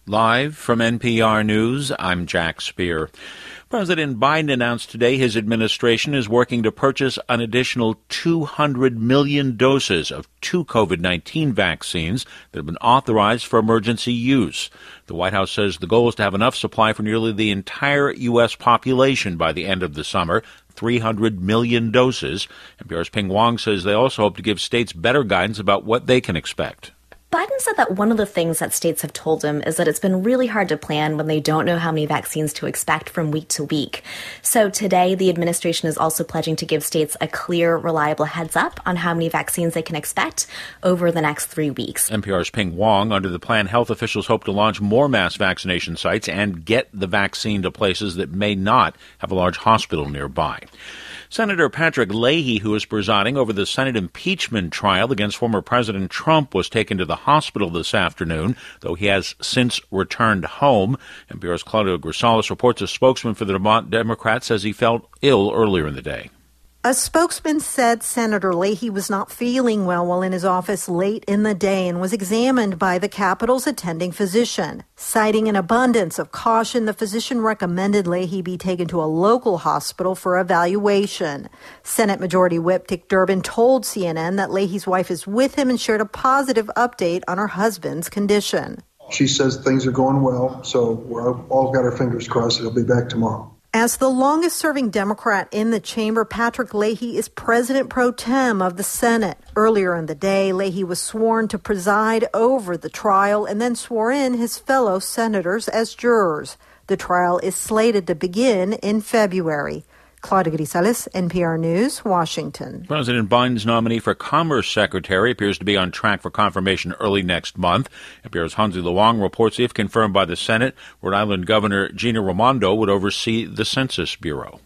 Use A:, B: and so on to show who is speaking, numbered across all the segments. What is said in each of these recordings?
A: Live from NPR News, I'm Jack Speer. President Biden announced today his administration is working to purchase an additional 200 million doses of two COVID-19 vaccines that have been authorized for emergency use. The White House says the goal is to have enough supply for nearly the entire U.S. population by the end of the summer, 300 million doses. NPR's Ping Wong says they also hope to give states better guidance about what they can expect.
B: Biden said that one of the things that states have told him is that it's been really hard to plan when they don't know how many vaccines to expect from week to week. So today, the administration is also pledging to give states a clear, reliable heads up on how many vaccines they can expect over the next 3 weeks.
A: NPR's Ping Wong. Under the plan, health officials hope to launch more mass vaccination sites and get the vaccine to places that may not have a large hospital nearby. Senator Patrick Leahy, who is presiding over the Senate impeachment trial against former President Trump, was taken to the hospital this afternoon, though he has since returned home. NPR's Claudio Grisales reports a spokesman for the Democrats says he felt ill earlier in the day.
C: A spokesman said Senator Leahy was not feeling well while in his office late in the day and was examined by the Capitol's attending physician. Citing an abundance of caution, the physician recommended Leahy be taken to a local hospital for evaluation. Senate Majority Whip Dick Durbin told CNN that Leahy's wife is with him and shared a positive update on her husband's condition.
D: She says things are going well, so we're all got our fingers crossed he'll be back tomorrow.
C: As the longest-serving Democrat in the chamber, Patrick Leahy is president pro tem of the Senate. Earlier in the day, Leahy was sworn to preside over the trial and then swore in his fellow senators as jurors. The trial is slated to begin in February. Claudia Grisales, NPR News, Washington.
A: President Biden's nominee for Commerce Secretary appears to be on track for confirmation early next month. NPR's Hansi Luang reports if confirmed by the Senate, Rhode Island Governor Gina Raimondo would oversee the Census Bureau.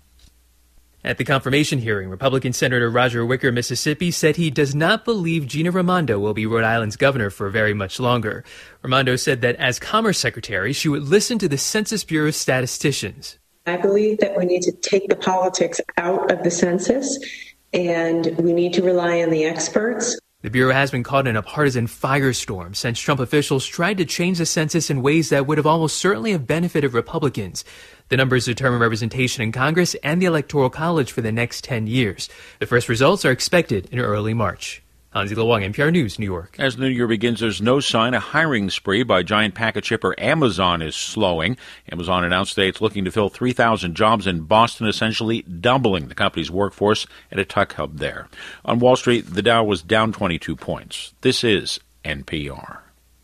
E: At the confirmation hearing, Republican Senator Roger Wicker, Mississippi, said he does not believe Gina Raimondo will be Rhode Island's governor for very much longer. Raimondo said that as Commerce Secretary, she would listen to the Census Bureau's statisticians.
F: I believe that we need to take the politics out of the census, and we need to rely on the experts.
E: The Bureau has been caught in a partisan firestorm since Trump officials tried to change the census in ways that would have almost certainly have benefited Republicans. The numbers determine representation in Congress and the Electoral College for the next 10 years. The first results are expected in early March. Hansi Luang, NPR News, New York.
A: As the new year begins, there's no sign a hiring spree by giant package shipper Amazon is slowing. Amazon announced today it's looking to fill 3,000 jobs in Boston, essentially doubling the company's workforce at a tech hub there. On Wall Street, the Dow was down 22 points. This is NPR.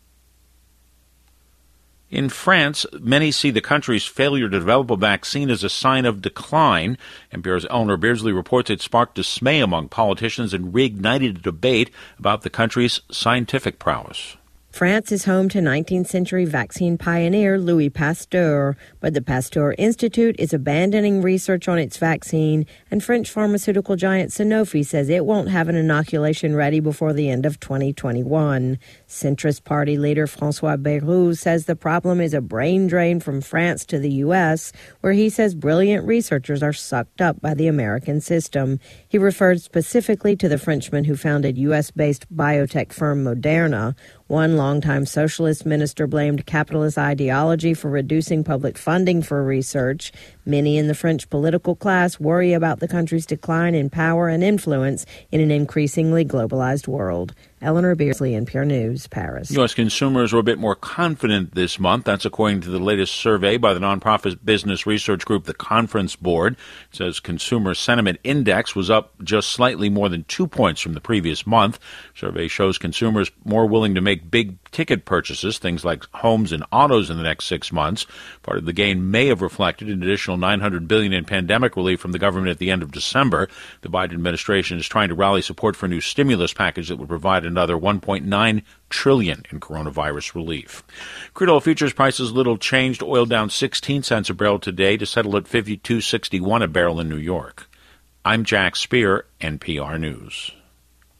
A: In France, many see the country's failure to develop a vaccine as a sign of decline. NPR's Eleanor Beardsley reports it sparked dismay among politicians and reignited a debate about the country's scientific prowess.
G: France is home to 19th century vaccine pioneer Louis Pasteur, but the Pasteur Institute is abandoning research on its vaccine, and French pharmaceutical giant Sanofi says it won't have an inoculation ready before the end of 2021. Centrist Party leader François Bayrou says the problem is a brain drain from France to the U.S., where he says brilliant researchers are sucked up by the American system. He referred specifically to the Frenchman who founded U.S.-based biotech firm Moderna. One longtime socialist minister blamed capitalist ideology for reducing public funding for research. Many in the French political class worry about the country's decline in power and influence in an increasingly globalized world. Eleanor Beardsley, NPR News, Paris.
A: U.S. consumers were a bit more confident this month. That's according to the latest survey by the nonprofit business research group, the Conference Board. It says consumer sentiment index was up just slightly more than 2 points from the previous month. Survey shows consumers more willing to make big-ticket purchases, things like homes and autos in the next 6 months. Part of the gain may have reflected an additional $900 billion in pandemic relief from the government at the end of December. The Biden administration is trying to rally support for a new stimulus package that would provide another $1.9 trillion in coronavirus relief. Crude oil futures prices little changed. Oil down 16 cents a barrel today to settle at $52.61 a barrel in New York. I'm Jack Speer, NPR News.